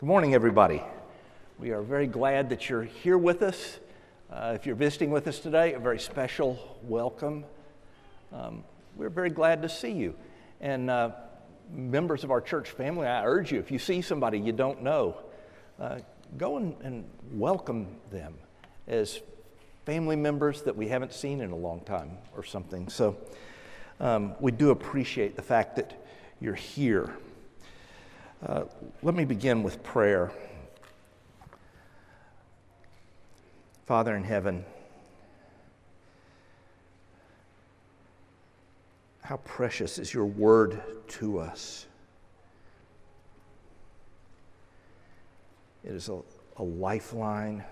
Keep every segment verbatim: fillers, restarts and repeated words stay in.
Good morning, everybody. We are very glad that you're here with us. Uh, if you're visiting with us today, a very special welcome. Um, we're very glad to see you. And uh, members of our church family, I urge you, if you see somebody you don't know, uh, go and, and welcome them as family members that we haven't seen in a long time or something. So um, we do appreciate the fact that you're here. Uh, let me begin with prayer. Father in heaven, how precious is your word to us. It is a, a lifeline.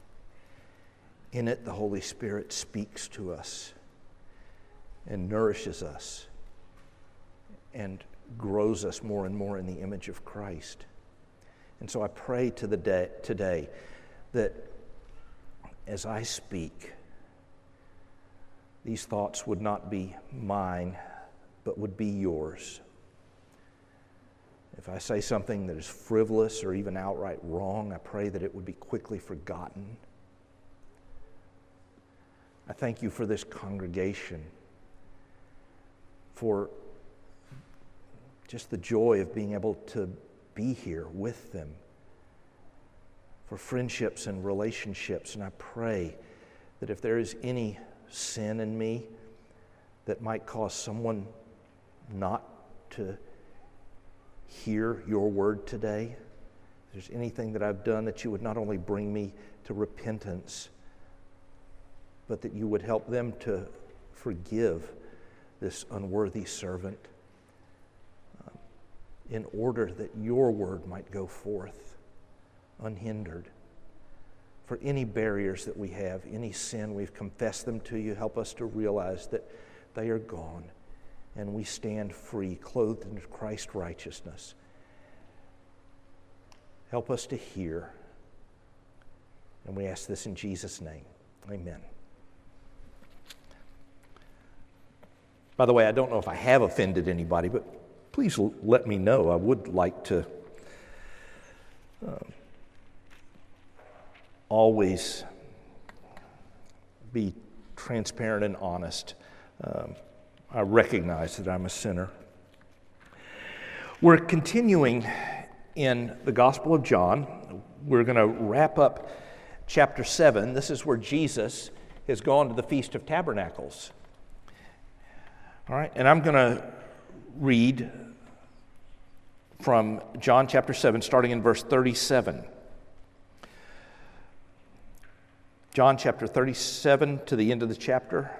In it, the Holy Spirit speaks to us and nourishes us and grows us more and more in the image of Christ. And so I pray to the day, today that as I speak, these thoughts would not be mine, but would be yours. If I say something that is frivolous or even outright wrong, I pray that it would be quickly forgotten. I thank you for this congregation, for just the joy of being able to be here with them, for friendships and relationships. And I pray that if there is any sin in me that might cause someone not to hear your word today, if there's anything that I've done that you would not only bring me to repentance, but that you would help them to forgive this unworthy servant, in order that your word might go forth unhindered. For any barriers that we have, any sin, we've confessed them to you. Help us to realize that they are gone and we stand free, clothed in Christ's righteousness. Help us to hear. And we ask this in Jesus' name. Amen. By the way, I don't know if I have offended anybody, but please let me know. I would like to uh, always be transparent and honest. Um, I recognize that I'm a sinner. We're continuing in the Gospel of John. We're going to wrap up chapter seven. This is where Jesus has gone to the Feast of Tabernacles. All right, and I'm going to read from John chapter seven, starting in verse thirty-seven. John chapter thirty-seven to the end of the chapter.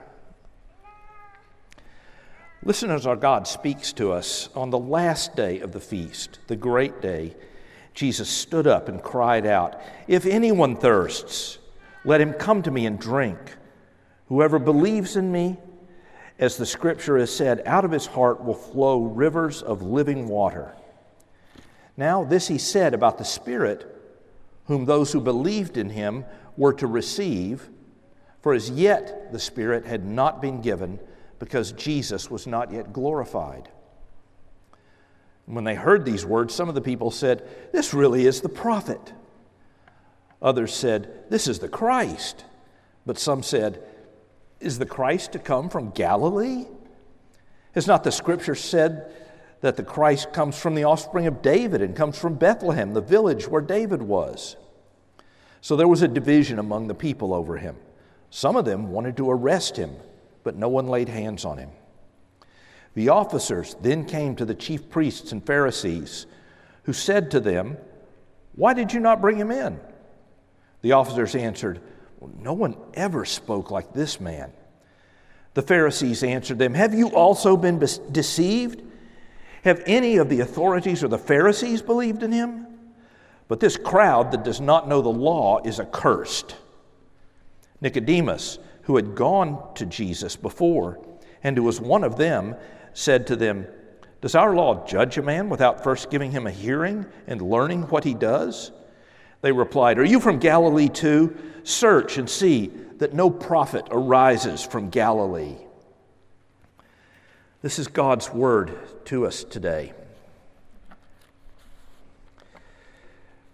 Listen as our God speaks to us. On the last day of the feast, the great day, Jesus stood up and cried out, "If anyone thirsts, let him come to me and drink. Whoever believes in me, as the scripture has said, out of his heart will flow rivers of living water." Now this he said about the Spirit, whom those who believed in him were to receive, for as yet the Spirit had not been given, because Jesus was not yet glorified. When they heard these words, some of the people said, "This really is the prophet." Others said, "This is the Christ." But some said, "Is the Christ to come from Galilee? Has not the scripture said that the Christ comes from the offspring of David and comes from Bethlehem, the village where David was?" So there was a division among the people over him. Some of them wanted to arrest him, but no one laid hands on him. The officers then came to the chief priests and Pharisees, who said to them, "Why did you not bring him in?" The officers answered, "Well, no one ever spoke like this man." The Pharisees answered them, "Have you also been deceived? Have any of the authorities or the Pharisees believed in him? But this crowd that does not know the law is accursed." Nicodemus, who had gone to Jesus before, and who was one of them, said to them, "Does our law judge a man without first giving him a hearing and learning what he does?" They replied, "Are you from Galilee too? Search and see that no prophet arises from Galilee." This is God's word to us today.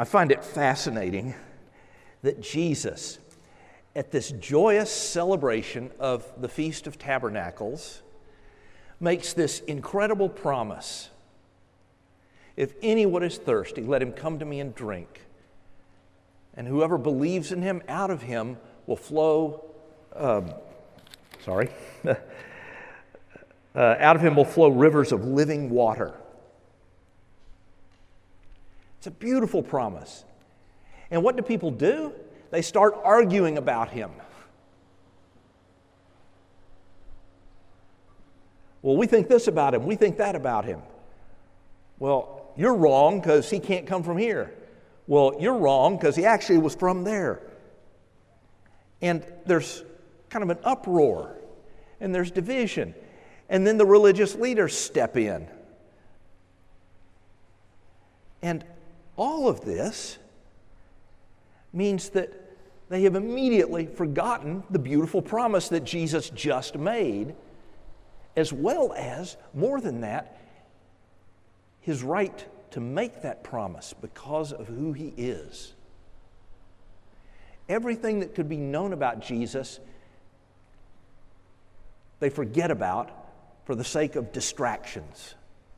I find it fascinating that Jesus, at this joyous celebration of the Feast of Tabernacles, makes this incredible promise. If anyone is thirsty, let him come to me and drink. And whoever believes in him, out of him will flow, um, sorry, uh, out of him will flow rivers of living water. It's a beautiful promise. And what do people do? They start arguing about him. Well, we think this about him. We think that about him. Well, you're wrong because he can't come from here. Well, you're wrong because he actually was from there. And there's kind of an uproar, and there's division. And then the religious leaders step in. And all of this means that they have immediately forgotten the beautiful promise that Jesus just made, as well as, more than that, his right to make that promise because of who he is. Everything that could be known about Jesus, they forget about for the sake of distractions.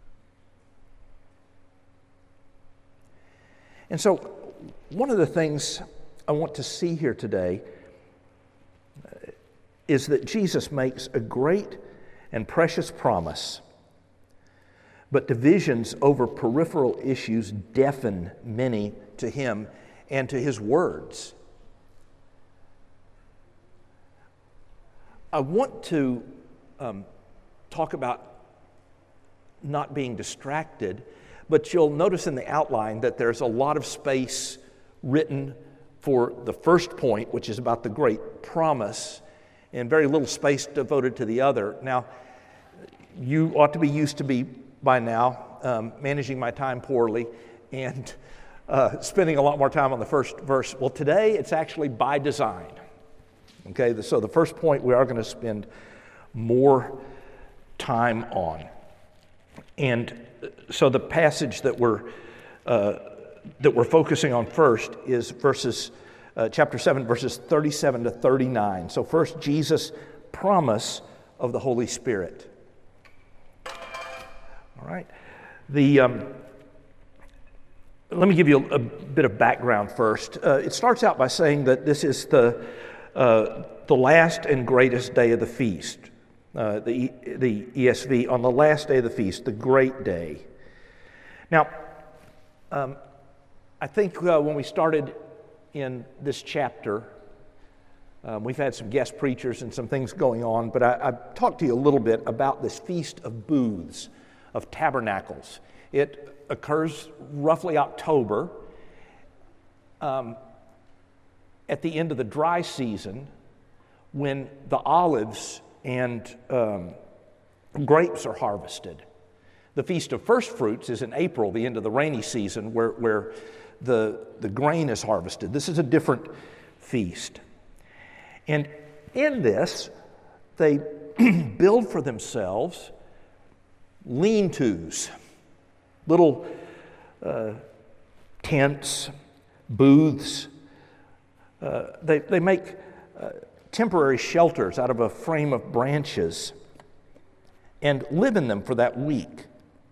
And so, one of the things I want to see here today is that Jesus makes a great and precious promise, but divisions over peripheral issues deafen many to him and to his words. I want to um, talk about not being distracted, but you'll notice in the outline that there's a lot of space written for the first point, which is about the great promise, and very little space devoted to the other. Now, you ought to be used to be, by now, um, managing my time poorly and uh, spending a lot more time on the first verse. Well, today it's actually by design. Okay, so the first point we are going to spend more time on. And so the passage that we're uh, that we're focusing on first is verses uh, chapter seven, verses thirty-seven to thirty-nine. So first, Jesus' promise of the Holy Spirit. All right. The um, let me give you a, a bit of background first. Uh, it starts out by saying that this is the uh, the last and greatest day of the feast. Uh, the the E S V, on the last day of the feast, the great day. Now, um, I think uh, when we started in this chapter, um, we've had some guest preachers and some things going on, but I, I've talked to you a little bit about this Feast of Booths, of Tabernacles. It occurs roughly October, um, at the end of the dry season, when the olives and um, grapes are harvested. The Feast of First Fruits is in April, the end of the rainy season, where, where the, the grain is harvested. This is a different feast. And in this, they build for themselves lean-tos, little uh, tents, booths. Uh, they, they make uh, temporary shelters out of a frame of branches and live in them for that week.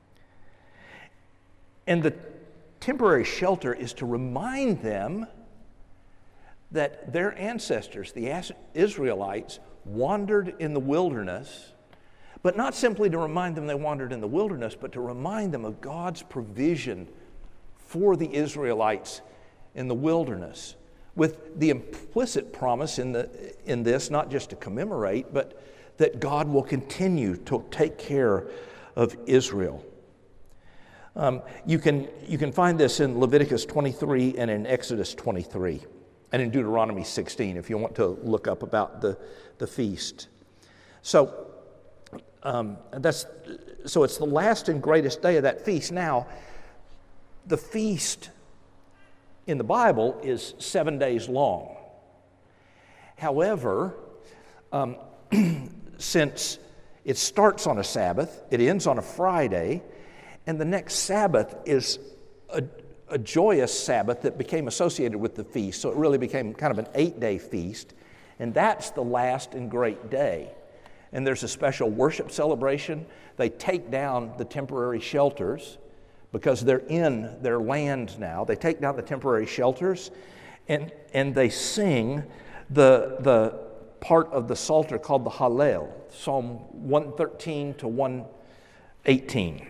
And the temporary shelter is to remind them that their ancestors, the Israelites, wandered in the wilderness, but not simply to remind them they wandered in the wilderness, but to remind them of God's provision for the Israelites in the wilderness, with the implicit promise in the in this, not just to commemorate, but that God will continue to take care of Israel. Um, you can you can find this in Leviticus twenty-three and in Exodus twenty-three and in Deuteronomy sixteen if you want to look up about the, the feast. So um, that's so it's the last and greatest day of that feast. Now, the feast in the Bible is seven days long. However, um, since it starts on a Sabbath, it ends on a Friday, and the next Sabbath is a, a joyous Sabbath that became associated with the feast. So it really became kind of an eight-day feast. And that's the last and great day. And there's a special worship celebration. They take down the temporary shelters because they're in their land now. They take down the temporary shelters and, and they sing the, the part of the Psalter called the Hallel, Psalm one thirteen to one eighteen.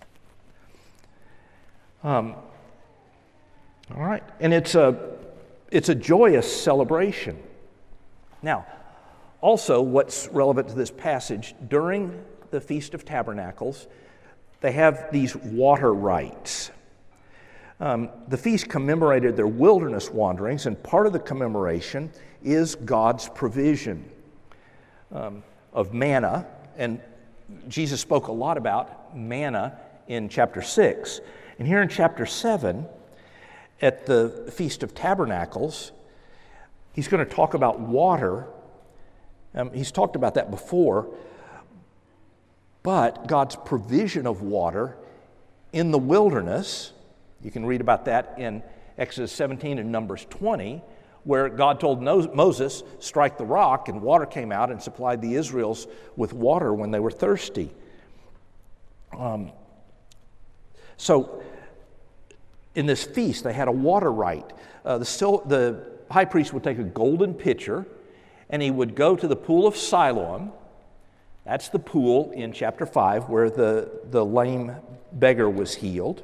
Um, all right, and it's a, it's a joyous celebration. Now, also, what's relevant to this passage, during the Feast of Tabernacles, they have these water rites. Um, the feast commemorated their wilderness wanderings, and part of the commemoration is God's provision um, of manna. And Jesus spoke a lot about manna in chapter six. And here in chapter seven, at the Feast of Tabernacles, he's going to talk about water. Um, he's talked about that before, but God's provision of water in the wilderness. You can read about that in Exodus seventeen and Numbers twenty, where God told Moses, strike the rock, and water came out and supplied the Israelites with water when they were thirsty. Um, so in this feast, they had a water rite. Uh, the, sil- the high priest would take a golden pitcher, and he would go to the pool of Siloam. That's the pool in chapter five where the, the lame beggar was healed.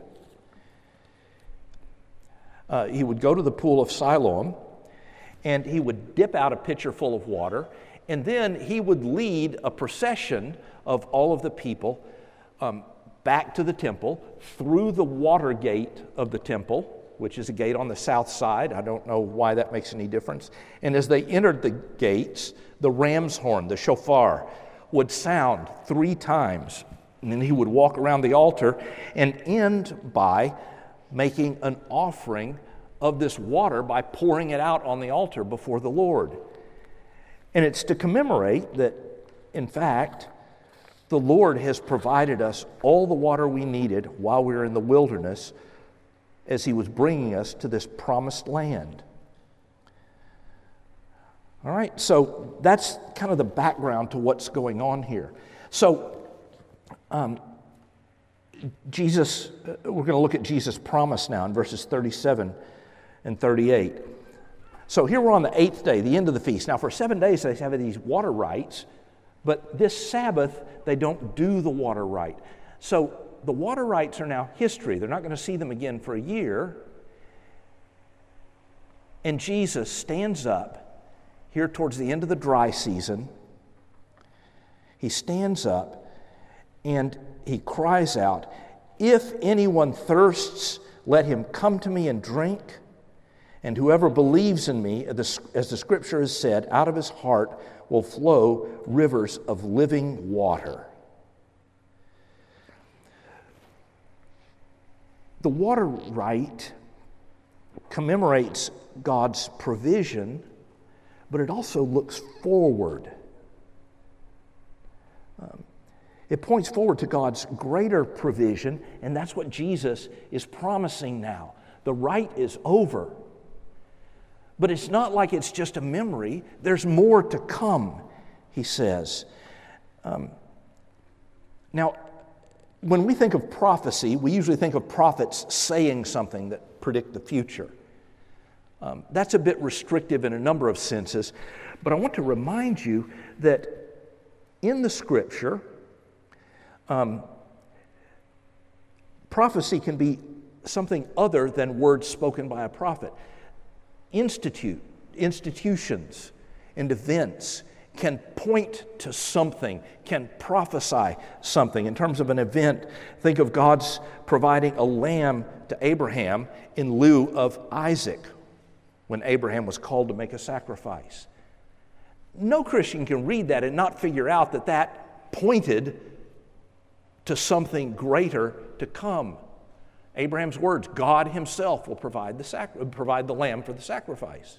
Uh, he would go to the pool of Siloam, and he would dip out a pitcher full of water, and then he would lead a procession of all of the people um, back to the temple, through the water gate of the temple, which is a gate on the south side. I don't know why that makes any difference. And as they entered the gates, the ram's horn, the shofar, would sound three times. And then he would walk around the altar and end by making an offering of this water by pouring it out on the altar before the Lord. And it's to commemorate that, in fact, the Lord has provided us all the water we needed while we were in the wilderness as he was bringing us to this promised land. All right, so that's kind of the background to what's going on here. So, um, Jesus, we're going to look at Jesus' promise now in verses thirty-seven and thirty-eight. So here we're on the eighth day, the end of the feast. Now for seven days they have these water rites, but this Sabbath they don't do the water rite. So the water rites are now history. They're not going to see them again for a year. And Jesus stands up here towards the end of the dry season. He stands up and he cries out, "If anyone thirsts, let him come to me and drink. And whoever believes in me, as the scripture has said, out of his heart will flow rivers of living water." The water rite commemorates God's provision, but it also looks forward. Um, It points forward to God's greater provision, and that's what Jesus is promising now. The rite is over. But it's not like it's just a memory. There's more to come, he says. Um, now, when we think of prophecy, we usually think of prophets saying something that predict the future. Um, that's a bit restrictive in a number of senses, but I want to remind you that in the Scripture, Um, prophecy can be something other than words spoken by a prophet. Institute, institutions and events can point to something, can prophesy something. In terms of an event, think of God's providing a lamb to Abraham in lieu of Isaac when Abraham was called to make a sacrifice. No Christian can read that and not figure out that that pointed to something greater to come. Abraham's words, God himself will provide the sac- provide the lamb for the sacrifice.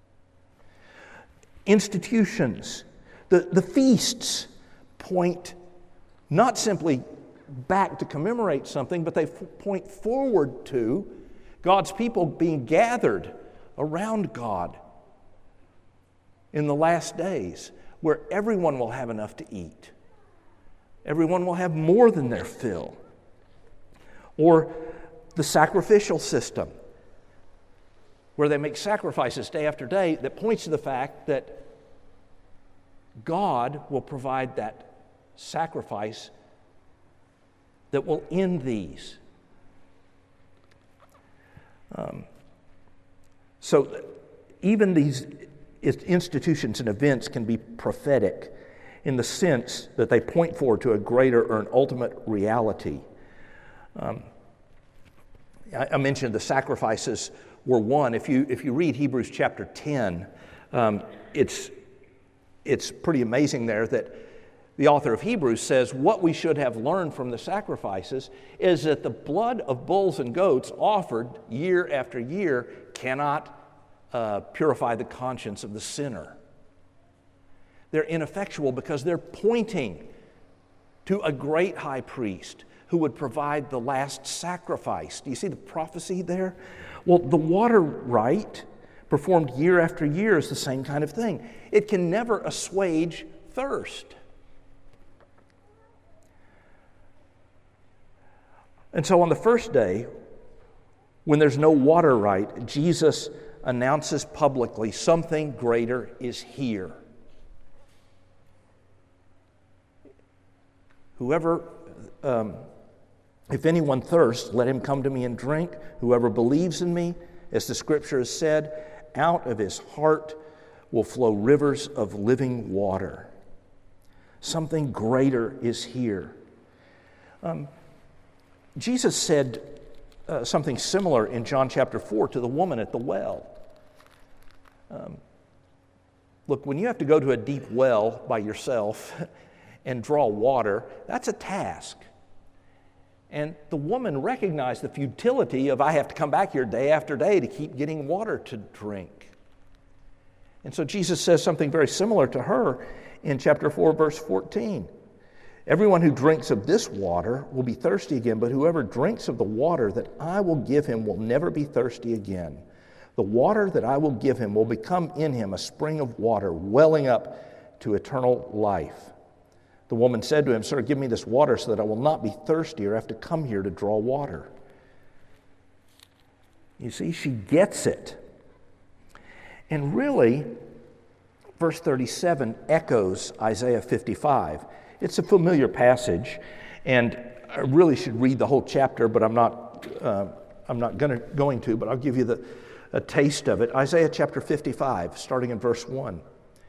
Institutions, the, the feasts point not simply back to commemorate something, but they f- point forward to God's people being gathered around God in the last days, where everyone will have enough to eat. Everyone will have more than their fill. Or the sacrificial system, where they make sacrifices day after day, that points to the fact that God will provide that sacrifice that will end these. Um, so even these institutions and events can be prophetic in the sense that they point forward to a greater or an ultimate reality. Um, I, I mentioned the sacrifices were one. If you if you read Hebrews chapter ten, um, it's it's pretty amazing there that the author of Hebrews says what we should have learned from the sacrifices is that the blood of bulls and goats offered year after year cannot uh, purify the conscience of the sinner. They're ineffectual because they're pointing to a great high priest who would provide the last sacrifice. Do you see the prophecy there? Well, the water rite performed year after year is the same kind of thing. It can never assuage thirst. And so on the first day, when there's no water rite, Jesus announces publicly something greater is here. Whoever, um, if anyone thirsts, let him come to me and drink. Whoever believes in me, as the scripture has said, out of his heart will flow rivers of living water. Something greater is here. Um, Jesus said uh, something similar in John chapter four to the woman at the well. Um, look, when you have to go to a deep well by yourself and draw water, that's a task. And the woman recognized the futility of, I have to come back here day after day to keep getting water to drink. And so Jesus says something very similar to her in chapter four, verse fourteen. Everyone who drinks of this water will be thirsty again, but whoever drinks of the water that I will give him will never be thirsty again. The water that I will give him will become in him a spring of water welling up to eternal life. The woman said to him, Sir, give me this water so that I will not be thirsty or have to come here to draw water. You see, she gets it. And really, verse thirty-seven echoes Isaiah fifty-five. It's a familiar passage, and I really should read the whole chapter, but I'm not uh, I'm not gonna, going to, but I'll give you the, a taste of it. Isaiah chapter fifty-five, starting in verse one.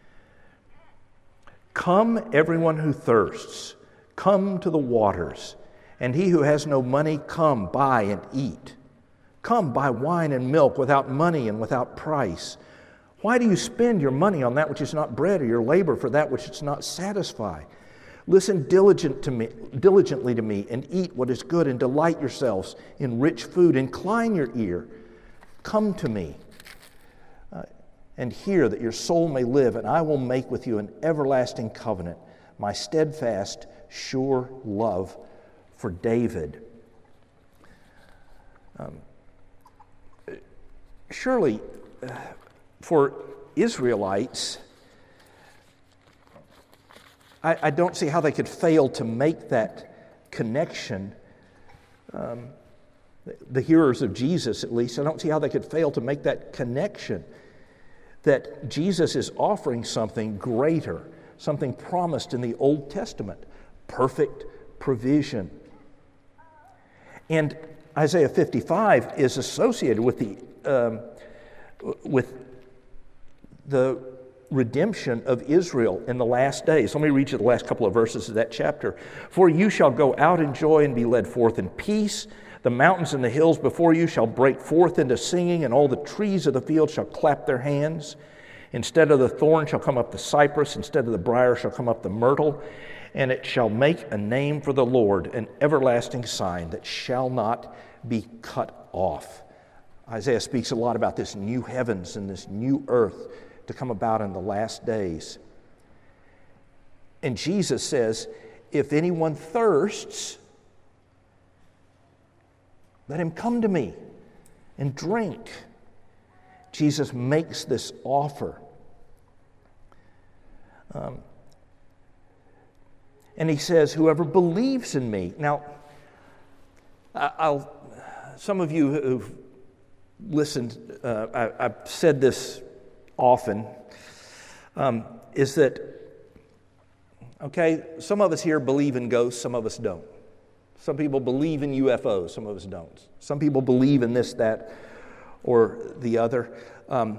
Come, everyone who thirsts, come to the waters, and he who has no money, come, buy and eat. Come, buy wine and milk without money and without price. Why do you spend your money on that which is not bread, or your labor for that which does not satisfy? Listen diligent to me, diligently to me, and eat what is good, and delight yourselves in rich food. Incline your ear. Come to me, uh, and hear that your soul may live, and I will make with you an everlasting covenant, my steadfast, sure love for David. Um, surely, uh, for Israelites, I, I don't see how they could fail to make that connection. Um, the hearers of Jesus, at least, I don't see how they could fail to make that connection that Jesus is offering something greater, something promised in the Old Testament, perfect provision. And Isaiah fifty-five is associated with the um, with the redemption of Israel in the last days. Let me read you the last couple of verses of that chapter. For you shall go out in joy and be led forth in peace. The mountains and the hills before you shall break forth into singing, and all the trees of the field shall clap their hands. Instead of the thorn shall come up the cypress, instead of the briar shall come up the myrtle, and it shall make a name for the Lord, an everlasting sign that shall not be cut off. Isaiah speaks a lot about this new heavens and this new earth to come about in the last days. And Jesus says, if anyone thirsts, let him come to me and drink. Jesus makes this offer. Um, and he says, whoever believes in me. Now, I'll, some of you who've listened, uh, I, I've said this often, um, is that, okay, some of us here believe in ghosts, some of us don't. Some people believe in U F Os, some of us don't. Some people believe in this, that, or the other. Um,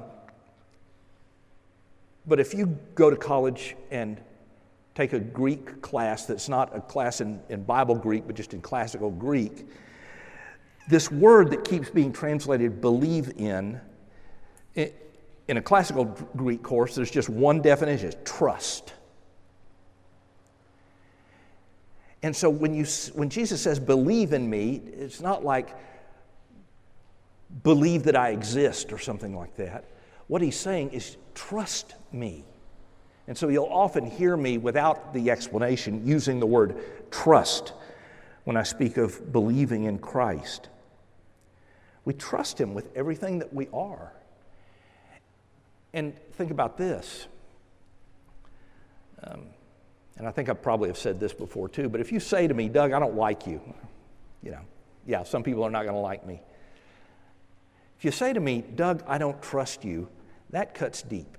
but if you go to college and take a Greek class that's not a class in, in Bible Greek, but just in classical Greek, this word that keeps being translated believe in, in a classical Greek course, there's just one definition, it's trust. And so when you when Jesus says believe in me, it's not like believe that I exist or something like that. What he's saying is trust me. And so you'll often hear me without the explanation using the word trust when I speak of believing in Christ. We trust him with everything that we are. And think about this. Um, and I think I probably have said this before too, but if you say to me, Doug, I don't like you, you know, yeah, some people are not going to like me. If you say to me, Doug, I don't trust you, that cuts deep.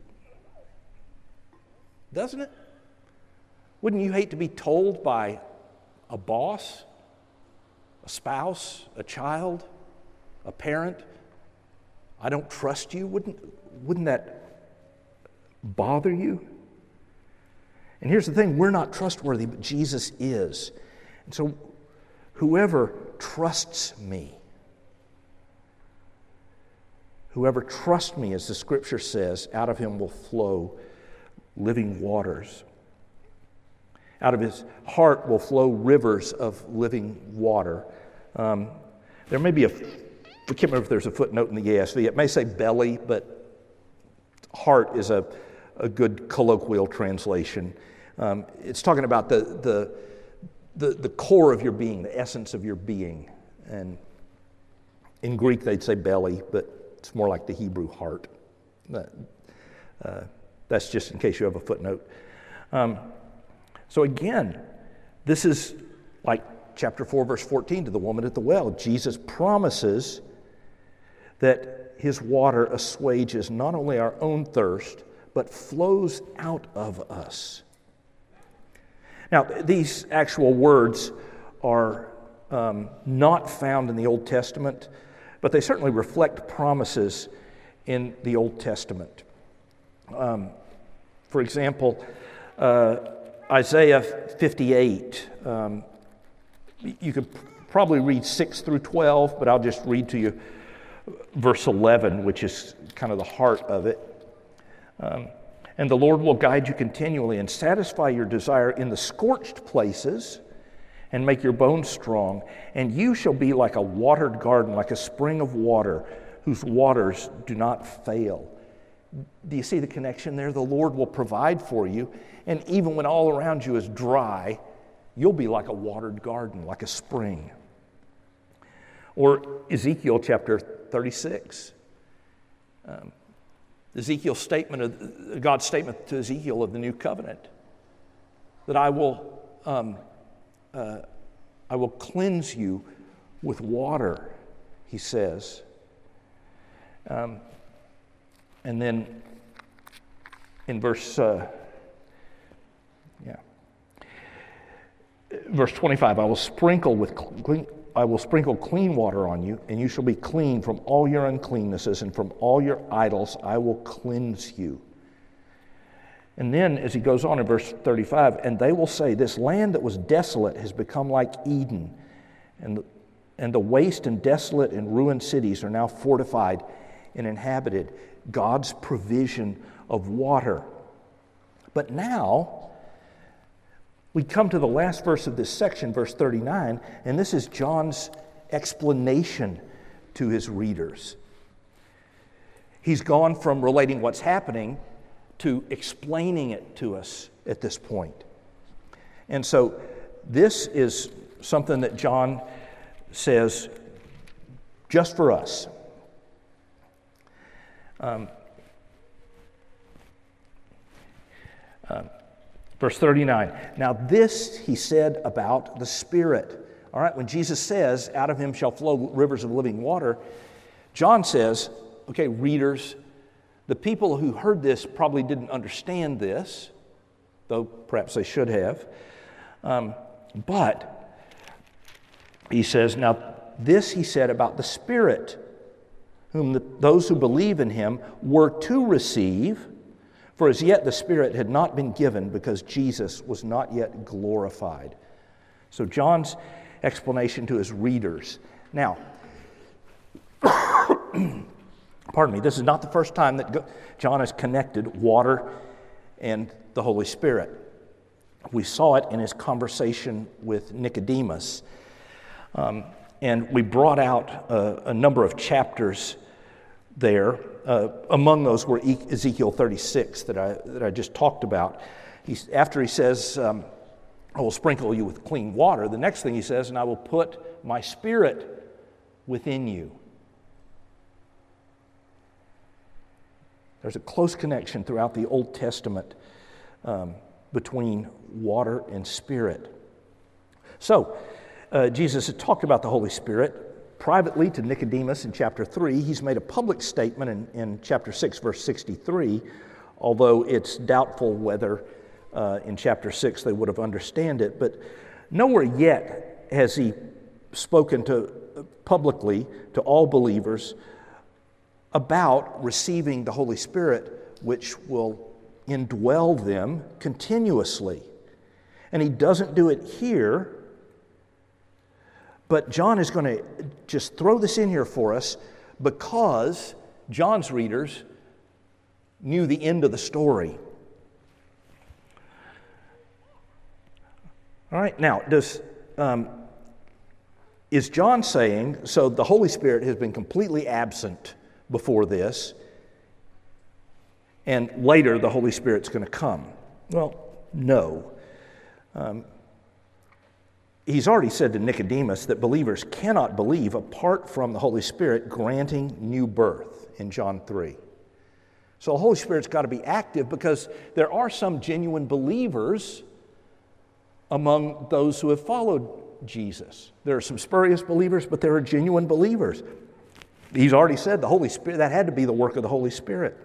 Doesn't it? Wouldn't you hate to be told by a boss, a spouse, a child, a parent, I don't trust you? Wouldn't, wouldn't that bother you? And here's the thing, we're not trustworthy, but Jesus is. And so whoever trusts me, whoever trusts me, as the scripture says, out of him will flow living waters. Out of his heart will flow rivers of living water. Um, there may be a, I can't remember if there's a footnote in the E S V. It may say belly, but heart is a, a good colloquial translation. Um, it's talking about the, the, the, the core of your being, the essence of your being. And in Greek they'd say belly, but it's more like the Hebrew heart. Uh, that's just in case you have a footnote. Um, so again, this is like chapter four, verse fourteen to the woman at the well. Jesus promises that his water assuages not only our own thirst, but flows out of us. Now, these actual words are um, not found in the Old Testament, but they certainly reflect promises in the Old Testament. Um, for example, uh, Isaiah fifty-eight, um, you could probably read six through twelve, but I'll just read to you verse eleven, which is kind of the heart of it. Um, and the Lord will guide you continually and satisfy your desire in the scorched places and make your bones strong. And you shall be like a watered garden, like a spring of water, whose waters do not fail. Do you see the connection there? The Lord will provide for you, and even when all around you is dry, you'll be like a watered garden, like a spring. Or Ezekiel chapter thirty-six. Um, Ezekiel's statement, of God's statement to Ezekiel of the new covenant, that I will, um, uh, I will cleanse you with water, he says. Um, and then in verse, uh, yeah, verse twenty-five, I will sprinkle with clean. I will sprinkle clean water on you, and you shall be clean from all your uncleannesses, and from all your idols I will cleanse you. And then, as he goes on in verse thirty-five, and they will say, this land that was desolate has become like Eden, and the, and the waste and desolate and ruined cities are now fortified and inhabited. God's provision of water. But now, we come to the last verse of this section, verse thirty-nine, and this is John's explanation to his readers. He's gone from relating what's happening to explaining it to us at this point. And so this is something that John says just for us. Um, uh, verse thirty-nine. Now this he said about the Spirit. All right, when Jesus says, out of him shall flow rivers of living water, John says, okay, readers, the people who heard this probably didn't understand this, though perhaps they should have. Um, but he says, now this he said about the Spirit, whom the, those who believe in him were to receive, for as yet the Spirit had not been given because Jesus was not yet glorified. So John's explanation to his readers. Now, pardon me, this is not the first time that John has connected water and the Holy Spirit. We saw it in his conversation with Nicodemus. Um, and we brought out a, a number of chapters there. Uh, among those were Ezekiel thirty-six that I, that I just talked about. He's, after he says, um, I will sprinkle you with clean water, the next thing he says, and I will put my Spirit within you. There's a close connection throughout the Old Testament um, between water and Spirit. So, uh, Jesus had talked about the Holy Spirit privately to Nicodemus in chapter three. He's made a public statement in, in chapter six, verse sixty-three, although it's doubtful whether uh, in chapter six they would have understood it. But nowhere yet has he spoken to publicly to all believers about receiving the Holy Spirit, which will indwell them continuously. And he doesn't do it here, but John is going to just throw this in here for us because John's readers knew the end of the story. All right, now, does um, is John saying, so the Holy Spirit has been completely absent before this, and later the Holy Spirit's going to come? Well, no. Um, he's already said to Nicodemus that believers cannot believe apart from the Holy Spirit granting new birth in John three. So the Holy Spirit's got to be active because there are some genuine believers among those who have followed Jesus. There are some spurious believers, but there are genuine believers. He's already said the Holy Spirit, that had to be the work of the Holy Spirit.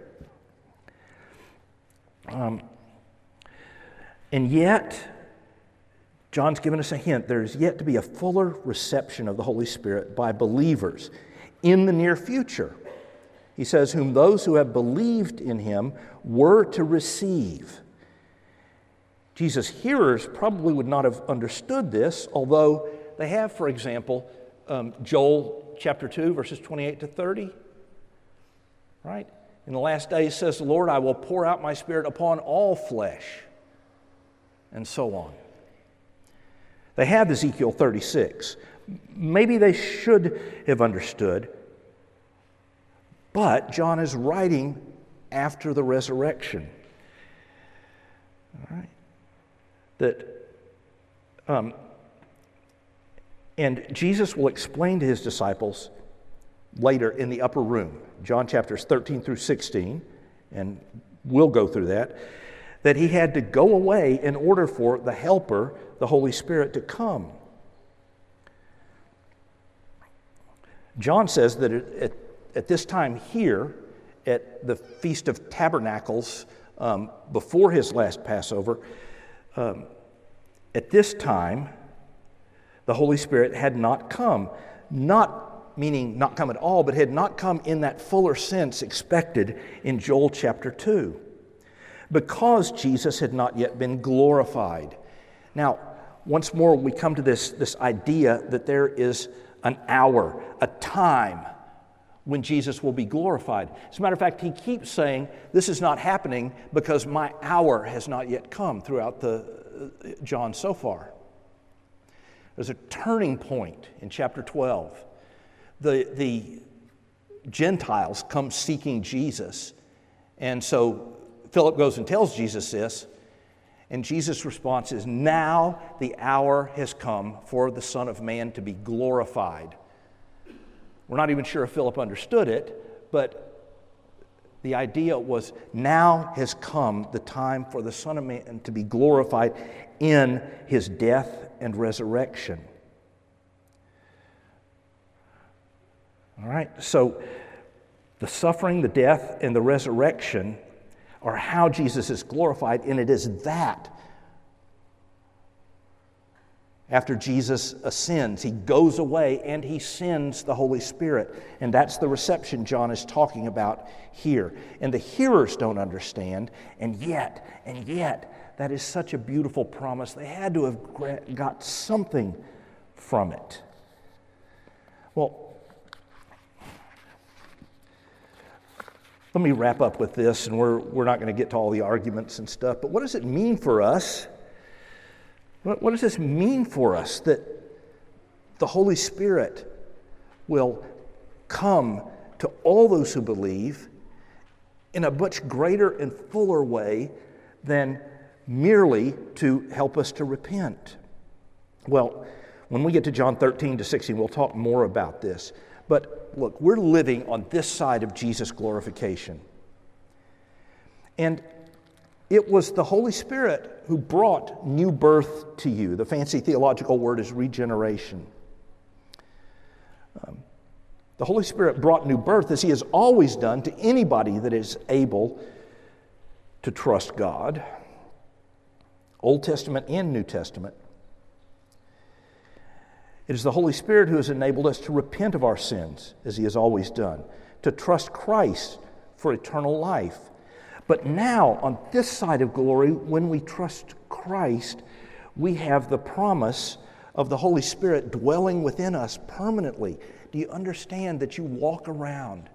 Um, and yet, John's given us a hint. There's yet to be a fuller reception of the Holy Spirit by believers in the near future. He says, whom those who have believed in him were to receive. Jesus' hearers probably would not have understood this, although they have, for example, um, Joel chapter two, verses twenty-eight to thirty. Right? In the last days, says the Lord, I will pour out my Spirit upon all flesh, and so on. They have Ezekiel thirty-six. Maybe they should have understood, but John is writing after the resurrection. All right? That, um, and Jesus will explain to his disciples later in the upper room, John chapters thirteen through sixteen, and we'll go through that, that he had to go away in order for the Helper, the Holy Spirit, to come. John says that at, at this time here, at the Feast of Tabernacles, um, before his last Passover, um, at this time, the Holy Spirit had not come. Not meaning not come at all, but had not come in that fuller sense expected in Joel chapter two, because Jesus had not yet been glorified. Now, once more, we come to this, this idea that there is an hour, a time when Jesus will be glorified. As a matter of fact, he keeps saying, this is not happening because my hour has not yet come throughout the uh, John so far. There's a turning point in chapter twelve. The, the Gentiles come seeking Jesus, and so Philip goes and tells Jesus this, and Jesus' response is, now the hour has come for the Son of Man to be glorified. We're not even sure if Philip understood it, but The idea was, now has come the time for the Son of Man to be glorified in his death and resurrection. All right, so the suffering, the death, and the resurrection are how Jesus is glorified, and it is that after Jesus ascends, he goes away and he sends the Holy Spirit. And that's the reception John is talking about here. And the hearers don't understand, and yet, and yet, that is such a beautiful promise. They had to have got something from it. Well, let me wrap up with this, and we're, we're not going to get to all the arguments and stuff, but what does it mean for us? What, what does this mean for us that the Holy Spirit will come to all those who believe in a much greater and fuller way than merely to help us to repent? Well, when we get to John thirteen to sixteen, we'll talk more about this. But look, we're living on this side of Jesus' glorification. And it was the Holy Spirit who brought new birth to you. The fancy theological word is regeneration. Um, the Holy Spirit brought new birth, as he has always done, to anybody that is able to trust God, Old Testament and New Testament. It is the Holy Spirit who has enabled us to repent of our sins, as he has always done, to trust Christ for eternal life. But now, on this side of glory, when we trust Christ, we have the promise of the Holy Spirit dwelling within us permanently. Do you understand that you walk around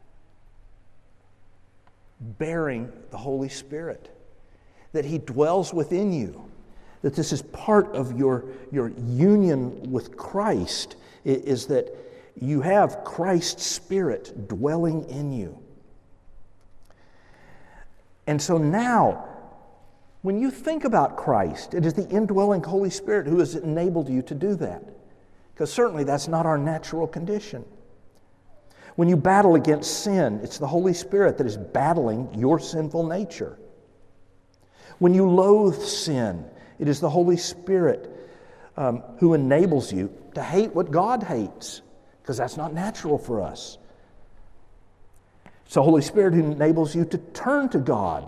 bearing the Holy Spirit? That he dwells within you? That this is part of your, your union with Christ, is that you have Christ's Spirit dwelling in you. And so now, when you think about Christ, it is the indwelling Holy Spirit who has enabled you to do that. Because certainly that's not our natural condition. When you battle against sin, it's the Holy Spirit that is battling your sinful nature. When you loathe sin, it is the Holy Spirit um, who enables you to hate what God hates, because that's not natural for us. It's the Holy Spirit who enables you to turn to God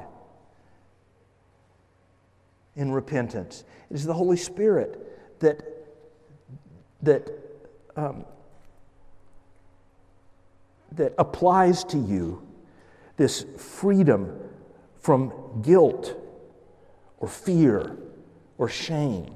in repentance. It is the Holy Spirit that, that, um, that applies to you this freedom from guilt or fear or shame.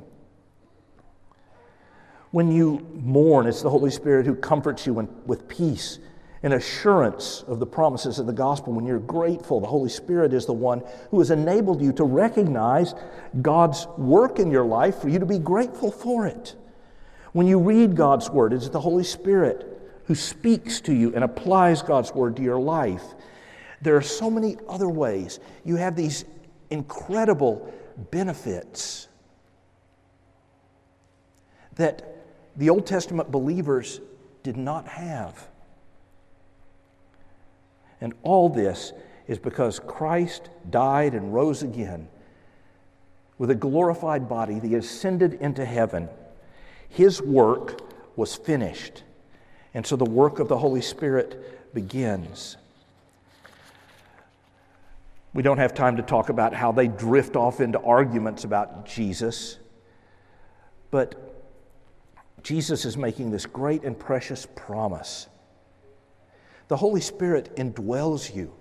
When you mourn, it's the Holy Spirit who comforts you with peace and assurance of the promises of the gospel. When you're grateful, the Holy Spirit is the one who has enabled you to recognize God's work in your life for you to be grateful for it. When you read God's Word, it's the Holy Spirit who speaks to you and applies God's Word to your life. There are so many other ways. You have these incredible benefits that the Old Testament believers did not have. And all this is because Christ died and rose again with a glorified body. He ascended into heaven. His work was finished. And so the work of the Holy Spirit begins. We don't have time to talk about how they drift off into arguments about Jesus. But Jesus is making this great and precious promise. The Holy Spirit indwells you.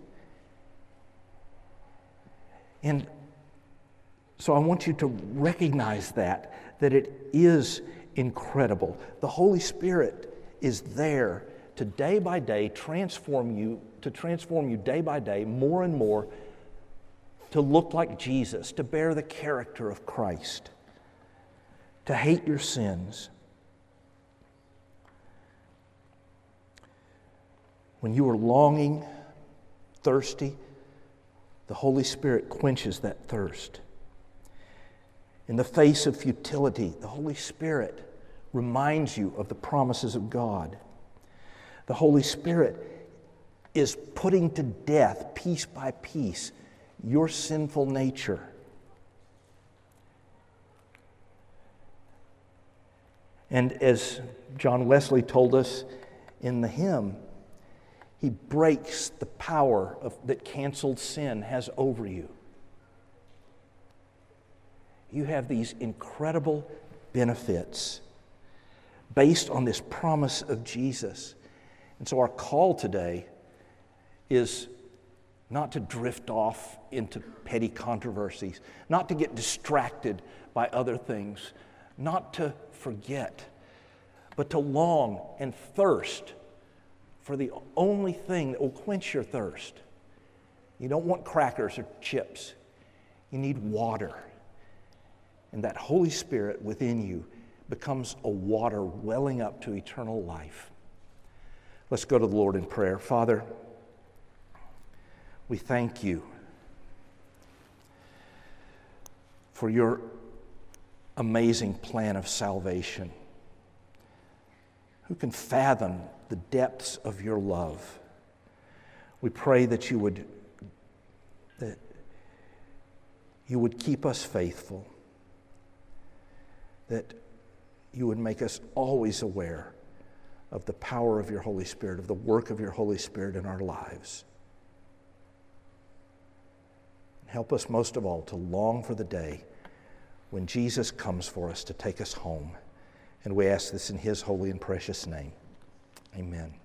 And so I want you to recognize that, that it is incredible. The Holy Spirit is there to day by day transform you, to transform you day by day more and more to look like Jesus, to bear the character of Christ, to hate your sins. When you are longing, thirsty, the Holy Spirit quenches that thirst. In the face of futility, the Holy Spirit reminds you of the promises of God. The Holy Spirit is putting to death, piece by piece, your sinful nature. And as John Wesley told us in the hymn, he breaks the power of, that canceled sin has over you. You have these incredible benefits based on this promise of Jesus. And so our call today is not to drift off into petty controversies, not to get distracted by other things, not to forget, but to long and thirst for the only thing that will quench your thirst. You don't want crackers or chips. You need water. And that Holy Spirit within you becomes a water welling up to eternal life. Let's go to the Lord in prayer. Father, we thank you for your amazing plan of salvation. Who can fathom the depths of your love? We pray that you would that you would keep us faithful, that you would make us always aware of the power of your Holy Spirit, of the work of your Holy Spirit in our lives. Help us most of all to long for the day when Jesus comes for us to take us home. And we ask this in his holy and precious name. Amen.